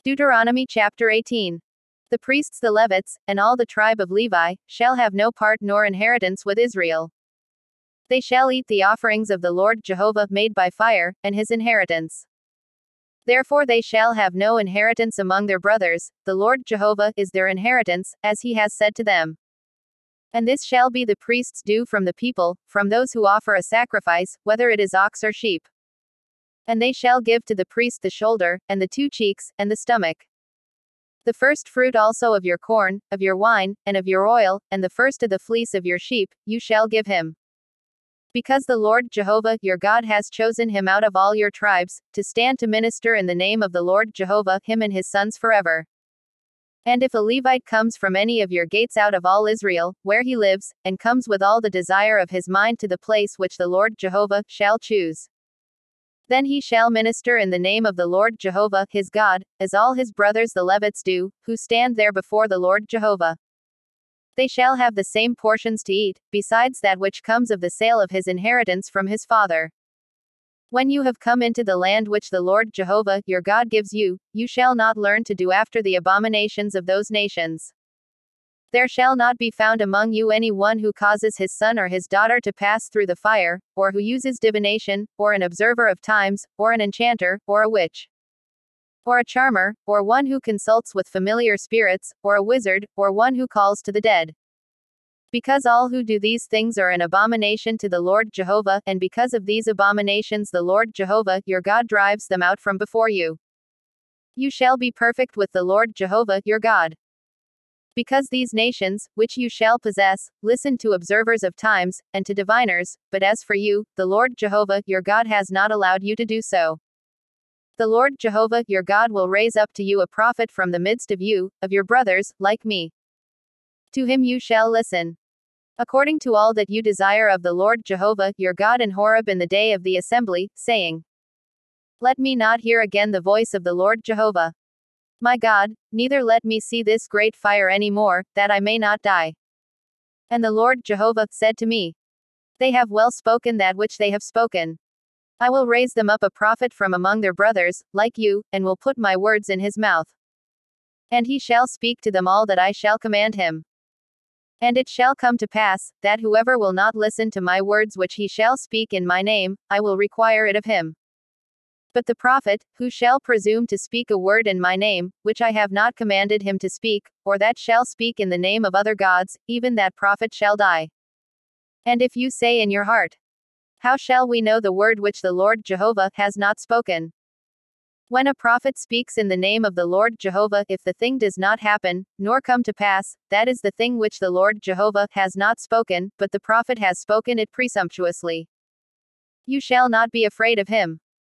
Deuteronomy chapter 18. The priests the Levites, and all the tribe of Levi, shall have no part nor inheritance with Israel. They shall eat the offerings of the Lord Jehovah made by fire, and his inheritance. Therefore they shall have no inheritance among their brothers, the Lord Jehovah is their inheritance, as he has said to them. And this shall be the priest's due from the people, from those who offer a sacrifice, whether it is ox or sheep. And they shall give to the priest the shoulder, and the 2 cheeks, and the stomach. The first fruit also of your corn, of your wine, and of your oil, and the first of the fleece of your sheep, you shall give him. Because the Lord Jehovah, your God has chosen him out of all your tribes, to stand to minister in the name of the Lord Jehovah, him and his sons forever. And if a Levite comes from any of your gates out of all Israel, where he lives, and comes with all the desire of his mind to the place which the Lord Jehovah shall choose, then he shall minister in the name of the Lord Jehovah, his God, as all his brothers the Levites do, who stand there before the Lord Jehovah. They shall have the same portions to eat, besides that which comes of the sale of his inheritance from his father. When you have come into the land which the Lord Jehovah, your God gives you, you shall not learn to do after the abominations of those nations. There shall not be found among you any one who causes his son or his daughter to pass through the fire, or who uses divination, or an observer of times, or an enchanter, or a witch, or a charmer, or one who consults with familiar spirits, or a wizard, or one who calls to the dead. Because all who do these things are an abomination to the Lord Jehovah, and because of these abominations the Lord Jehovah, your God drives them out from before you. You shall be perfect with the Lord Jehovah, your God. Because these nations, which you shall possess, listen to observers of times, and to diviners, but as for you, the Lord Jehovah, your God has not allowed you to do so. The Lord Jehovah, your God will raise up to you a prophet from the midst of you, of your brothers, like me. To him you shall listen, according to all that you desire of the Lord Jehovah, your God in Horeb in the day of the assembly, saying, Let me not hear again the voice of the Lord Jehovah, my God, neither let me see this great fire any more, that I may not die. And the Lord Jehovah said to me, They have well spoken that which they have spoken. I will raise them up a prophet from among their brothers, like you, and will put my words in his mouth. And he shall speak to them all that I shall command him. And it shall come to pass, that whoever will not listen to my words which he shall speak in my name, I will require it of him. But the prophet, who shall presume to speak a word in my name, which I have not commanded him to speak, or that shall speak in the name of other gods, even that prophet shall die. And if you say in your heart, How shall we know the word which the Lord Jehovah has not spoken? When a prophet speaks in the name of the Lord Jehovah, if the thing does not happen, nor come to pass, that is the thing which the Lord Jehovah has not spoken, but the prophet has spoken it presumptuously. You shall not be afraid of him.